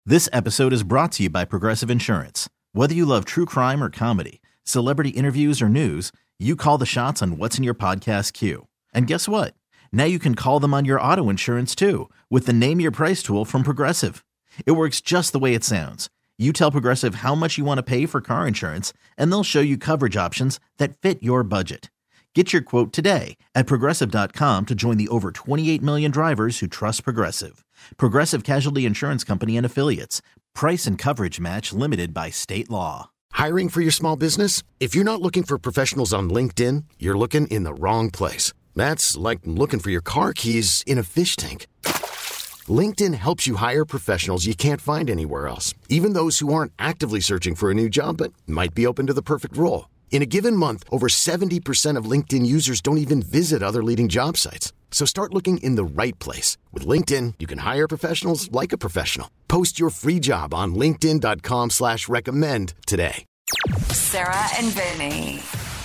This episode is brought to you by Progressive Insurance. Whether you love true crime or comedy, celebrity interviews or news, you call the shots on what's in your podcast queue. And guess what? Now you can call them on your auto insurance too with the Name Your Price tool from Progressive. It works just the way it sounds. You tell Progressive how much you want to pay for car insurance, and they'll show you coverage options that fit your budget. Get your quote today at Progressive.com to join the over 28 million drivers who trust Progressive. Progressive Casualty Insurance Company and Affiliates. Price and coverage match limited by state law. Hiring for your small business? If you're not looking for professionals on LinkedIn, you're looking in the wrong place. That's like looking for your car keys in a fish tank. LinkedIn helps you hire professionals you can't find anywhere else, even those who aren't actively searching for a new job but might be open to the perfect role. In a given month, over 70% of LinkedIn users don't even visit other leading job sites. So start looking in the right place. With LinkedIn, you can hire professionals like a professional. Post your free job on linkedin.com/recommend today. Sarah and Vinny.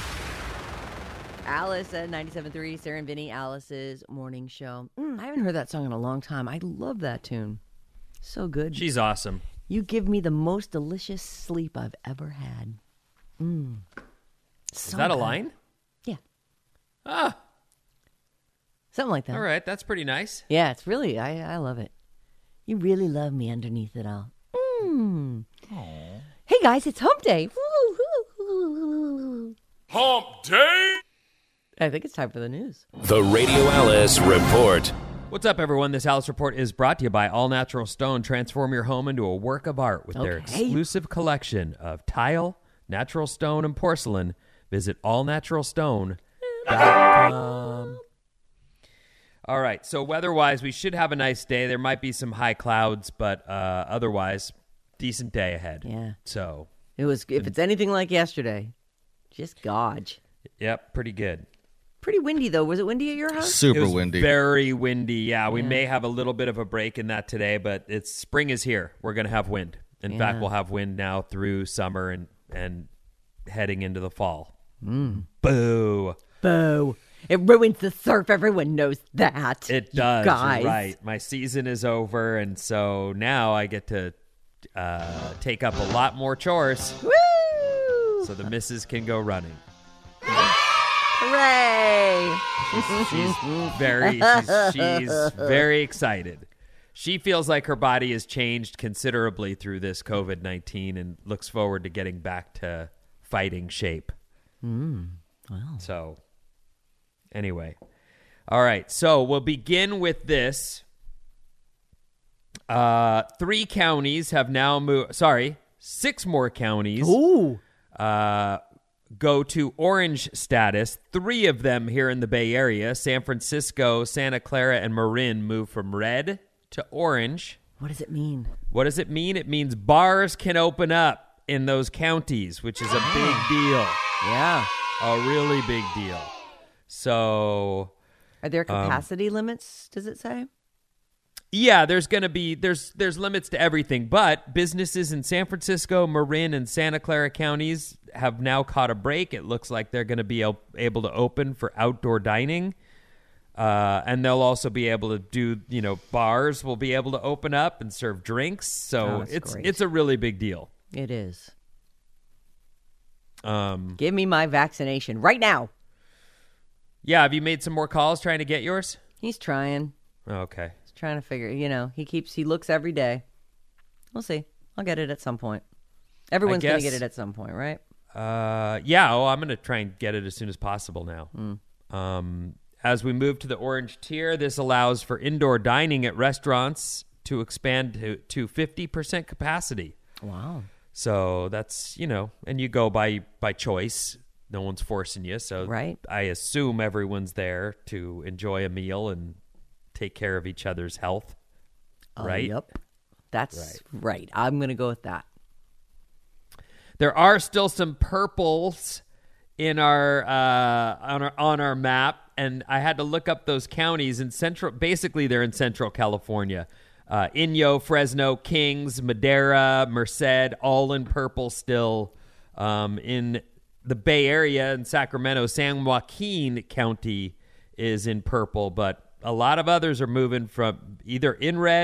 Alice at 97.3, Sarah and Vinny, Alice's morning show. I haven't heard that song in a long time. I love that tune. So good. She's awesome. You give me the most delicious sleep I've ever had. Is that a line? Yeah. Ah. Something like that. All right, that's pretty nice. Yeah, it's really, I love it. You really love me underneath it all. Hey guys, it's hump day. Hump day! I think it's time for the news. The Radio Alice Report. What's up, everyone? This Alice Report is brought to you by All Natural Stone. Transform your home into a work of art with their exclusive collection of tile, natural stone, and porcelain. Visit allnaturalstone.com. All right, so weather-wise, we should have a nice day. There might be some high clouds, but otherwise, decent day ahead. Yeah. So If it's anything like yesterday, just dodge. Yep, pretty good. Pretty windy, though. Was it windy at your house? Super It was windy. Very windy. Yeah, we may have a little bit of a break in that today, but spring is here. We're going to have wind. In fact, we'll have wind now through summer and heading into the fall. Boo. Boo. It ruins the surf. Everyone knows that. It does. Guys. Right. My season is over, and so now I get to take up a lot more chores. Woo! So the missus can go running. Hooray! She's very excited. She feels like her body has changed considerably through this COVID-19 and looks forward to getting back to fighting shape. Wow. So, anyway. All right. So, we'll begin with this. 3 counties have now moved. 6 more counties. Ooh. Go to orange status. 3 of them here in the Bay Area, San Francisco, Santa Clara, and Marin, move from red to orange. What does it mean? What does it mean? It means bars can open up in those counties, which is a big deal. Yeah. A really big deal. So, Are there capacity limits, does it say? yeah, there's going to be there's limits to everything, but businesses in San Francisco, Marin, and Santa Clara counties have now caught a break. It looks like they're going to be able to open for outdoor dining. And they'll also be able to do, bars will be able to open up and serve drinks. So it's a really big deal. It is. Give me my vaccination right now. Yeah, have you made some more calls trying to get yours? He's trying. Okay. He's trying to figure, he looks every day. We'll see. I'll get it at some point. Everyone's going to get it at some point, right? Yeah, I'm going to try and get it as soon as possible now. As we move to the orange tier, this allows for indoor dining at restaurants to expand to 50% capacity. Wow. So that's, and you go by choice. No one's forcing you. So right. I assume everyone's there to enjoy a meal and take care of each other's health. Right? Yep. That's right. I'm going to go with that. There are still some purples in our on our map, and I had to look up those counties in central. Basically, they're in Central California. Inyo, Fresno, Kings, Madera, Merced, all in purple still. In the Bay Area in Sacramento, San Joaquin County is in purple, but a lot of others are moving from either in red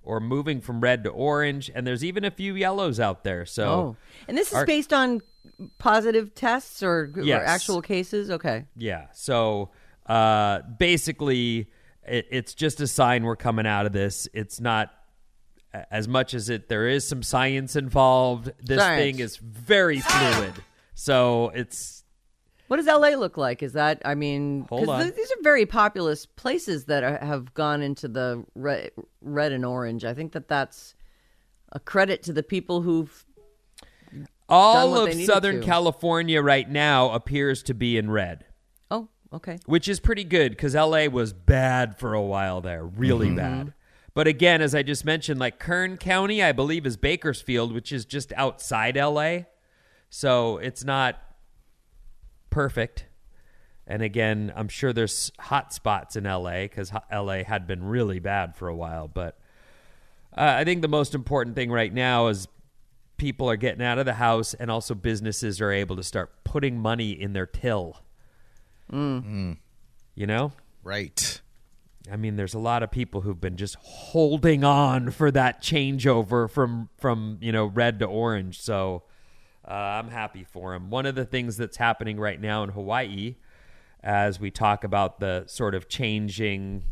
or moving from red to orange, and there's even a few yellows out there. So, and this is based on positive tests or Yes. actual cases? Okay. yeah. So basically, it's just a sign we're coming out of this. It's not as much as there is some science involved. This Science. thing is very fluid. So it's What does LA look like? Is that, I mean, Hold on. these are very populous places that have gone into the red and orange. I think that's a credit to the people who've done all what of they needed Southern to. California right now appears to be in red, Oh, okay. which is pretty good because LA was bad for a while there, really bad. But again, as I just mentioned, like Kern County, I believe, is Bakersfield, which is just outside LA. So it's not perfect. And again, I'm sure there's hot spots in LA because LA had been really bad for a while. But I think the most important thing right now is people are getting out of the house, and also businesses are able to start putting money in their till. You know? Right. I mean, there's a lot of people who've been just holding on for that changeover from red to orange. So I'm happy for them. One of the things that's happening right now in Hawaii, as we talk about the sort of changing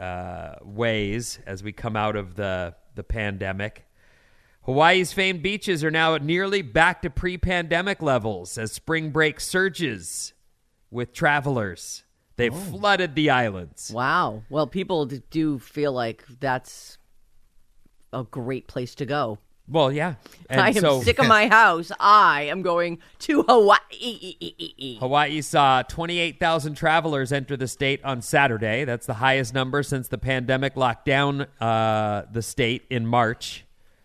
ways as we come out of the pandemic, Hawaii's famed beaches are now nearly back to pre-pandemic levels as spring break surges with travelers. They've flooded the islands. Wow. Well, people do feel like that's a great place to go. Well, yeah. And I am so sick of my house. I am going to Hawaii. Hawaii saw 28,000 travelers enter the state on Saturday. That's the highest number since the pandemic locked down the state in March.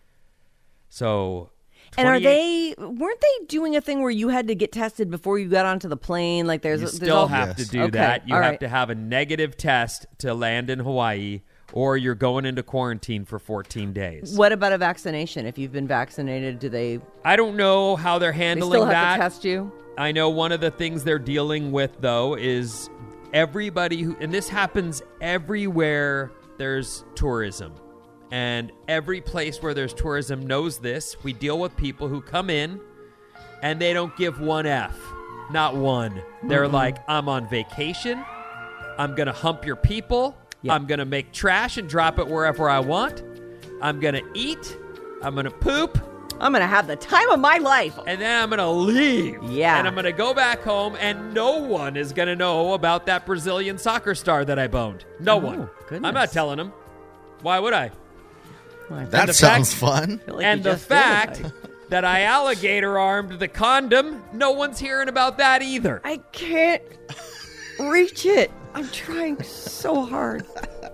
So, And weren't 28 they doing a thing where you had to get tested before you got onto the plane? Like You there's still all- have to Yes. do Okay, that. You all have right. to have a negative test to land in Hawaii, or you're going into quarantine for 14 days. What about a vaccination? If you've been vaccinated, do they I don't know how they're they handling still have that. to test you? I know one of the things they're dealing with, though, is everybody who, and this happens everywhere there's tourism. And every place where there's tourism knows this. We deal with people who come in and they don't give one F. Not one. They're like, I'm on vacation. I'm going to hump your people. Yeah. I'm going to make trash and drop it wherever I want. I'm going to eat. I'm going to poop. I'm going to have the time of my life. And then I'm going to leave. Yeah. And I'm going to go back home, and no one is going to know about that Brazilian soccer star that I boned. No one. goodness. I'm not telling them. Why would I? That the sounds fact- fun. I feel like And you the just did. fact that I alligator armed the condom, no one's hearing about that either. I can't reach it. I'm trying so hard.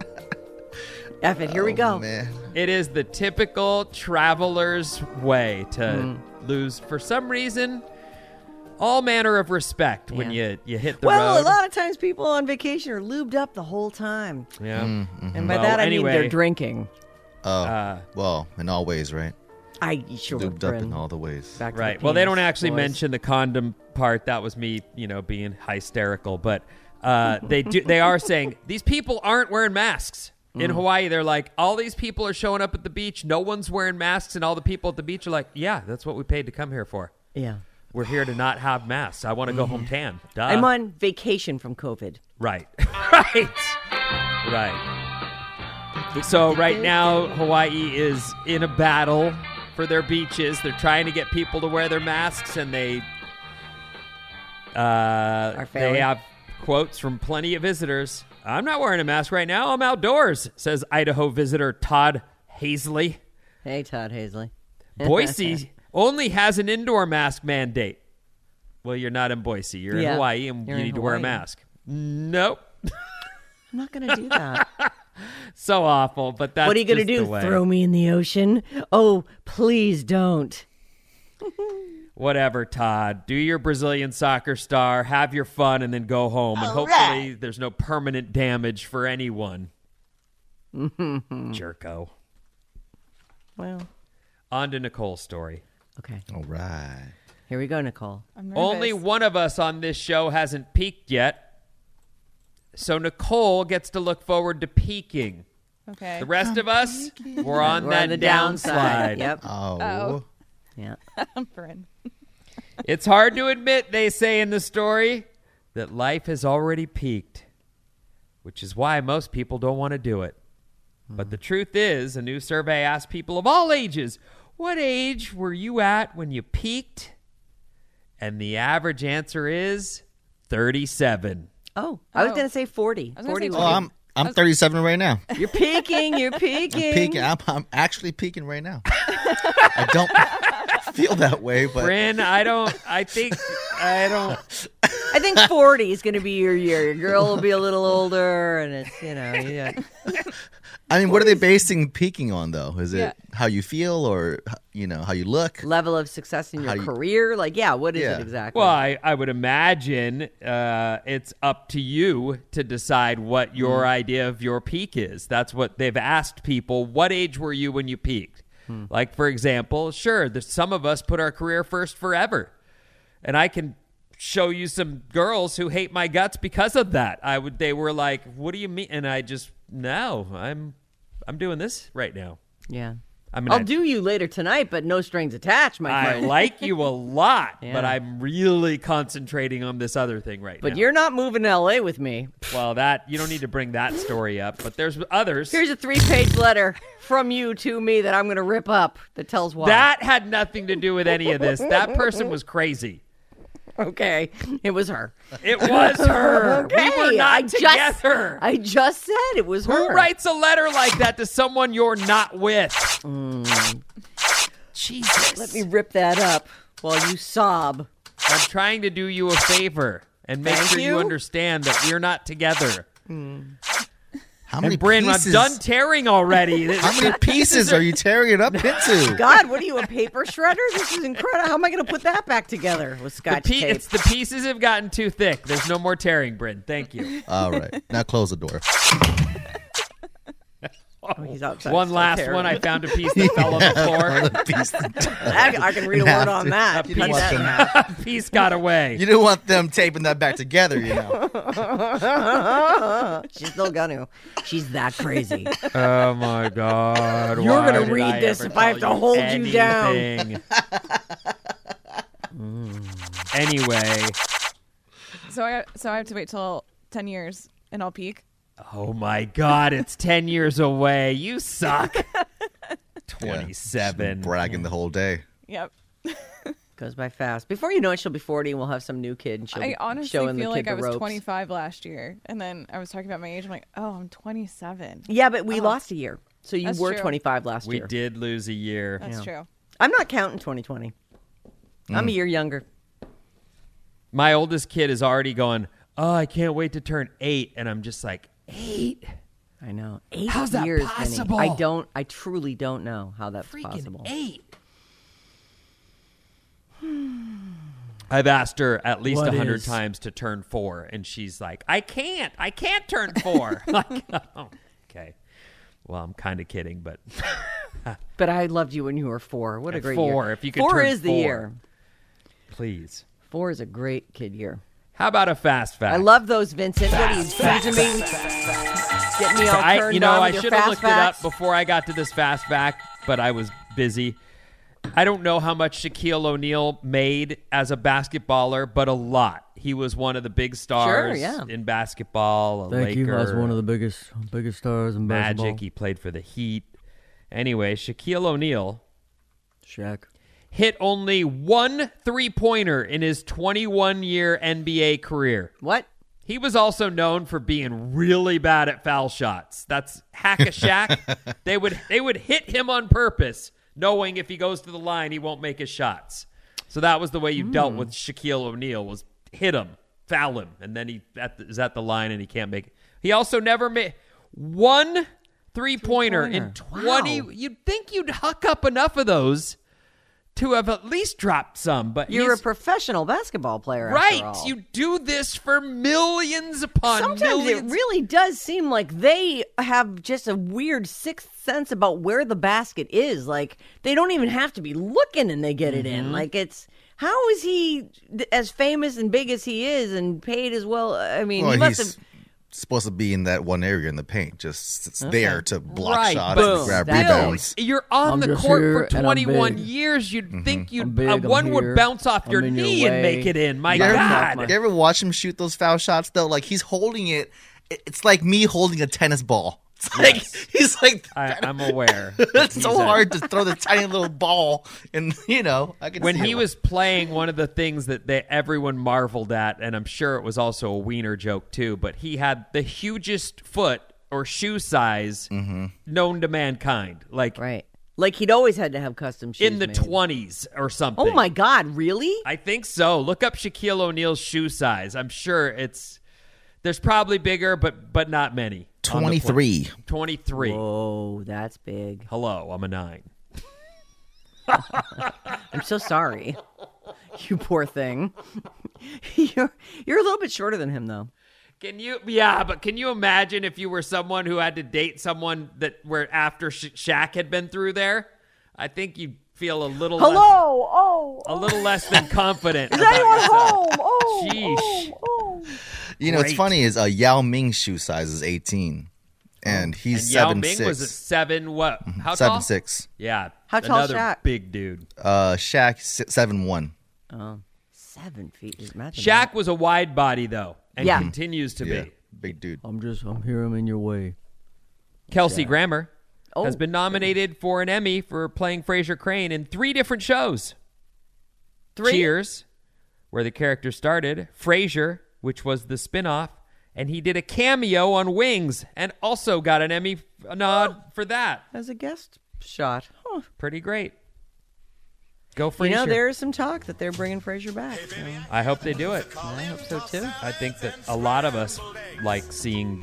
F it. Here we go. Man. It is the typical traveler's way to lose, for some reason, all manner of respect when you hit the Well, road. a lot of times people on vacation are lubed up the whole time. Yeah. And by Well, that, I mean anyway. they're drinking. Oh, well, in all ways, right? I sure Lubed up in friend. all the ways. Back to the Right. Well, they don't penis, actually boys. mention the condom part. That was me, being hysterical. But they are saying these people aren't wearing masks. In Hawaii, they're like, all these people are showing up at the beach. No one's wearing masks. And all the people at the beach are like, yeah, that's what we paid to come here for. Yeah. We're here to not have masks. I want to go home tan. Duh. I'm on vacation from COVID. Right. Right. So right now, Hawaii is in a battle for their beaches. They're trying to get people to wear their masks, and they failing. have quotes from plenty of visitors. I'm not wearing a mask right now. I'm outdoors, says Idaho visitor Todd Hazley. Hey, Todd Hazley. Boise only has an indoor mask mandate. Well, you're not in Boise. You're Yeah, in Hawaii, and you're you in need to wear a Hawaii. mask. Nope. I'm not going to do that. So awful, but that's What are you going to just do? the way. Throw me in the ocean? Oh, please don't. Whatever, Todd. Do your Brazilian soccer star, have your fun, and then go home. And hopefully there's no permanent damage for anyone. Jerko. Well, On to Nicole's story. okay. All right. Here we go, Nicole. Only one of us on this show hasn't peaked yet. So Nicole gets to look forward to peaking. Okay. The rest of us, we're on We're that on the downside. Yep. Oh. Yeah. I'm Bryn. It's hard to admit, they say in the story, that life has already peaked, which is why most people don't want to do it. But the truth is, a new survey asked people of all ages, what age were you at when you peaked? And the average answer is 37. Oh, I was Oh. going to say 40. I was gonna say 40. Oh, I'm 37 right now. You're peaking. You're peaking. Peaking. I'm actually peaking right now. I don't feel that way, but Bryn, I think I think 40 is going to be your year. Your girl will be a little older, and it's, yeah. I mean, what are they basing peaking on though? Is it Yeah. how you feel, or how you look? Level of success in your How do you- career. Like, yeah, what is Yeah. it exactly? well, I would imagine it's up to you to decide what your idea of your peak is. That's what they've asked people. What age were you when you peaked? Like, for example, sure, there's some of us put our career first forever. And I can show you some girls who hate my guts because of that. They were like, what do you mean? And I just, no, I'm doing this right now. yeah. I mean, I'll do you later tonight, but no strings attached, my I friend. like you a lot, Yeah. but I'm really concentrating on this other thing right now. But you're not moving to L.A. with me. Well, you don't need to bring that story up, but there's others. Here's a 3-page letter from you to me that I'm going to rip up that tells why. That had nothing to do with any of this. That person was crazy. Okay. It was her. It was her. Okay. We were not together. I just said it was her. Who writes a letter like that to someone you're not with? Jesus. Let me rip that up while you sob. I'm trying to do you a favor and make Thank sure you you. understand that we're not together. How many And Bryn, I'm pieces? done tearing already. How many pieces are you tearing it up into? God, what are you, a paper shredder? This is incredible. How am I going to put that back together with scotch tape? It's the pieces have gotten too thick. There's no more tearing, Bryn. Thank you. All right, now close the door. Oh, he's outside. One Still last tearing one. I it. found a piece that fell on the floor. Piece- I can read a word on that. You didn't, Cut want that in half. A piece got away. you didn't want them taping that back together, She's still gonna. She's that crazy. Oh my God! You're Why gonna did read I this ever if I have tell to hold you anything? down. Anyway, So I have to wait till 10 years and I'll peak. oh my God! It's 10 years away. You suck. 27. bragging the whole day. Yep. Goes by fast. Before you know it, she'll be 40 and we'll have some new kid. And she'll I be honestly showing feel the kid like I the was ropes. 25 last year, and then I was talking about my age. I'm like, oh, I'm 27. Yeah, but we lost a year. So you That's were true. 25 last We year. did lose a year. That's true. I'm not counting 2020. I'm a year younger. My oldest kid is already going, oh, I can't wait to turn 8. And I'm just like, 8? I know. 8 How's that years, possible? Vinny. I truly don't know how that's Freaking possible. 8. I've asked her at least What 100 is? times to turn 4. And she's like, I can't turn 4. Like, oh, okay. Well, I'm kind of kidding, but But I loved you when you were 4. What a At great 4, year. if you could 4 turn is the 4. year. please. 4 is a great kid year. How about a fast fact? I love those, Vincent. What are you teasing me? Get me all turned on I with your should have fast looked facts? it up before I got to this fast fact, but I was busy. I don't know how much Shaquille O'Neal made as a basketballer, but a lot. He was one of the big stars yeah. in basketball. A Thank you. I was Laker, one of the biggest stars in basketball. Magic. He played for the Heat. Anyway, Shaquille O'Neal Shaq. hit only one three-pointer in his 21-year NBA career. What? He was also known for being really bad at foul shots. That's Hack-a-Shaq. They would hit him on purpose, knowing if he goes to the line, he won't make his shots. So that was the way you dealt with Shaquille O'Neal, was hit him, foul him, and then he is at the line and he can't make it. He also never made one three-pointer in 20. Wow. You'd think you'd huck up enough of those to have at least dropped some, but You're a he's- professional basketball player, right. after all. You do this for millions upon Sometimes millions. it really does seem like they have just a weird sixth sense about where the basket is. Like, they don't even have to be looking and they get it in. Like, it's... How is he as famous and big as he is and paid as well? I mean, Well, he must he's have supposed to be in that one area in the paint, just it's there to block Right, shots and boom. grab That's rebounds. You're on I'm the just court here for and I'm 21 big. years. You'd think I'm big, I'm one here. would bounce off I'm your in your knee and way. make it in. My You ever- God. You ever watch him shoot those foul shots though? Like he's holding it. It's like me holding a tennis ball. It's like he's like I'm aware. it's He's so a- hard to throw the tiny little ball, and I can When see he it. was playing, one of the things that everyone marveled at, and I'm sure it was also a wiener joke too, but he had the hugest foot or shoe size known to mankind. Like Right. Like he'd always had to have custom shoes in the made. 20s or something. Oh my God! Really? I think so. Look up Shaquille O'Neal's shoe size. I'm sure there's probably bigger, but not many. on the 23. planet. 23. Whoa, that's big. Hello, I'm a 9. I'm so sorry. You poor thing. You're a little bit shorter than him, though. Can you imagine if you were someone who had to date someone where after Shaq had been through there? I think you'd feel a little less than confident. Is anyone home? Sheesh. What's funny is Yao Ming's shoe size is 18, and he's Yao 7'6". Ming was a 7 what? How tall? 7'6". Yeah. How tall another Shaq? big dude. Shaq 7'1". 7 feet. Imagine Shaq was a wide body though, and Yeah. continues to Yeah, be. big dude. I'm here. I'm in your way. Kelsey Grammer Oh. has been nominated for an Emmy for playing Frasier Crane in 3 different shows. 3? Cheers, where the character started, Frasier, which was the spinoff, and he did a cameo on Wings and also got an Emmy nod for that. As a guest shot. Huh. Pretty great. Go Frasier. You know, there is some talk that they're bringing Frasier back. So I hope they do it. I hope so, too. I think that a lot of us like seeing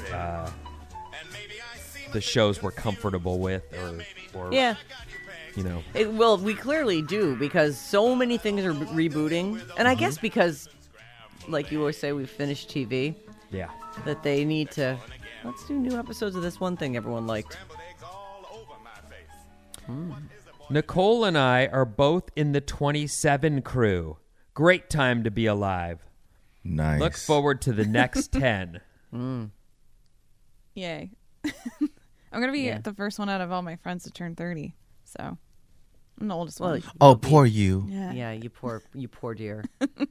the shows we're comfortable with, or Yeah. you know. We clearly do, because so many things are rebooting. And I guess because, like you always say, we've finished TV, Yeah. that they need to, let's do new episodes of this one thing everyone liked. Nicole and I are both in the 27 crew. Great time to be alive. Nice. Look forward to the next 10. Yay. I'm going to be the first one out of all my friends to turn 30. So I'm the oldest one. Oh, poor you. Yeah, you poor dear.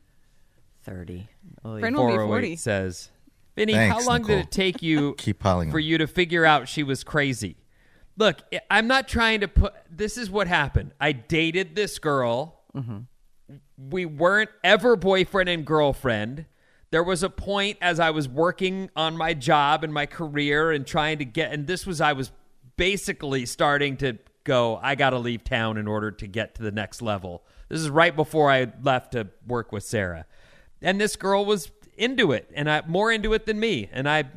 30. Oh, Bryn will be 40. 408 says, Vinny, Thanks, how long Nicole. did it take you Keep piling for on. you to figure out she was crazy? Look, I'm not trying to put... This is what happened. I dated this girl. Mm-hmm. We weren't ever boyfriend and girlfriend. There was a point as I was working on my job and my career and trying to get... And I was basically starting to go, I got to leave town in order to get to the next level. This is right before I left to work with Sarah. And this girl was into it, and more into it than me. And I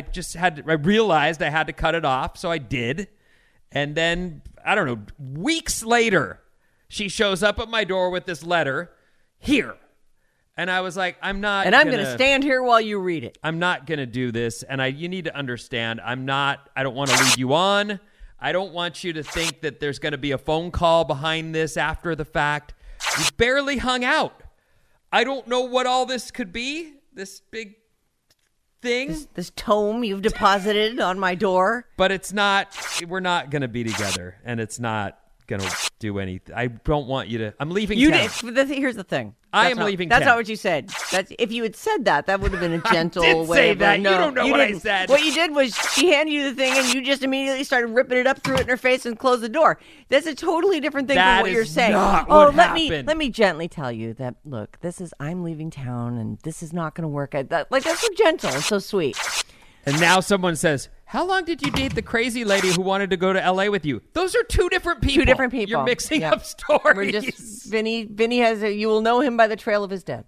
realized I had to cut it off, so I did. And then, I don't know, weeks later, she shows up at my door with this letter, here. And I was like, I'm going to stand here while you read it. I'm not going to do this. And you need to understand, I don't want to lead you on. I don't want you to think that there's going to be a phone call behind this after the fact. We barely hung out. I don't know what all this could be, this big thing. This tome you've deposited on my door. But we're not going to be together, and it's not going to do anything. I don't want you to, I'm leaving town. Here's the thing. I am leaving That's town. not what you said. If you had said that would have been a gentle did way say of... that. No, You don't know what I didn't. said. What you did was she handed you the thing and you just immediately started ripping it up, threw it in her face, and closed the door. That's a totally different thing That from what is you're saying. not what let happened. me gently tell you that, look, I'm leaving town and this is not going to work. That's so gentle and so sweet. And now someone says, how long did you date the crazy lady who wanted to go to L.A. with you? Those are 2 different people. 2 different people. You're mixing Yep. up stories. We're just Vinny has you will know him by the trail of his dead.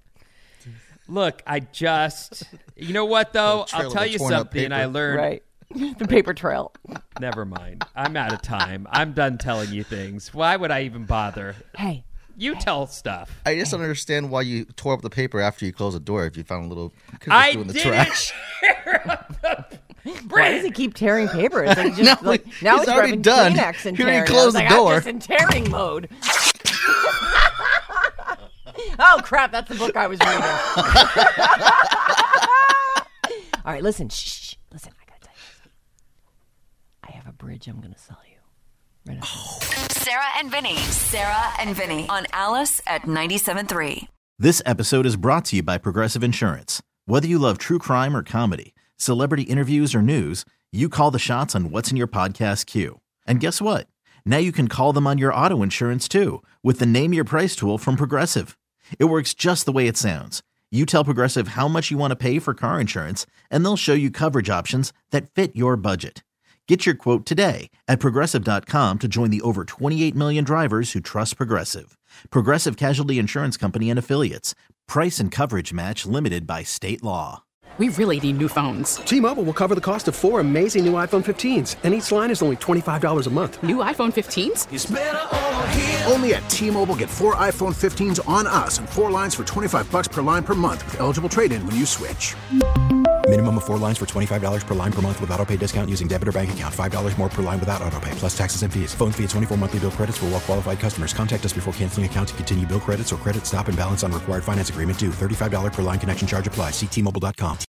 Look, you know what, though? trail I'll of tell the you torn up something. paper. I learned. Right. The paper trail. Never mind. I'm out of time. I'm done telling you things. Why would I even bother? Hey. You tell stuff. I just don't understand why you tore up the paper after you closed the door. If you found a little, I in the didn't trash. Why does he keep tearing paper? It's like just No, now he's it's already grabbing done. Kleenex and He already tearing. closed I was the like, door. I'm just in tearing mode. Oh crap! That's the book I was reading. All right, listen. Shh. Listen, I gotta tell you something. I have a bridge I'm gonna sell you. Right Sarah and Vinny. Sarah and Vinny on Alice at 97.3. This episode is brought to you by Progressive Insurance. Whether you love true crime or comedy, celebrity interviews or news, you call the shots on what's in your podcast queue. And guess what? Now you can call them on your auto insurance too with the Name Your Price tool from Progressive. It works just the way it sounds. You tell Progressive how much you want to pay for car insurance, and they'll show you coverage options that fit your budget. Get your quote today at Progressive.com to join the over 28 million drivers who trust Progressive. Progressive Casualty Insurance Company and Affiliates. Price and coverage match limited by state law. We really need new phones. T-Mobile will cover the cost of 4 amazing new iPhone 15s, and each line is only $25 a month. New iPhone 15s? It's better over here. Only at T-Mobile, get 4 iPhone 15s on us and 4 lines for $25 per line per month with eligible trade-in when you switch. Minimum of 4 lines for $25 per line per month with autopay discount using debit or bank account. $5 more per line without autopay, plus taxes and fees. Phone fee at 24 monthly bill credits for well-qualified customers. Contact us before canceling account to continue bill credits or credit stop and balance on required finance agreement due. $35 per line connection charge applies. See T-Mobile.com.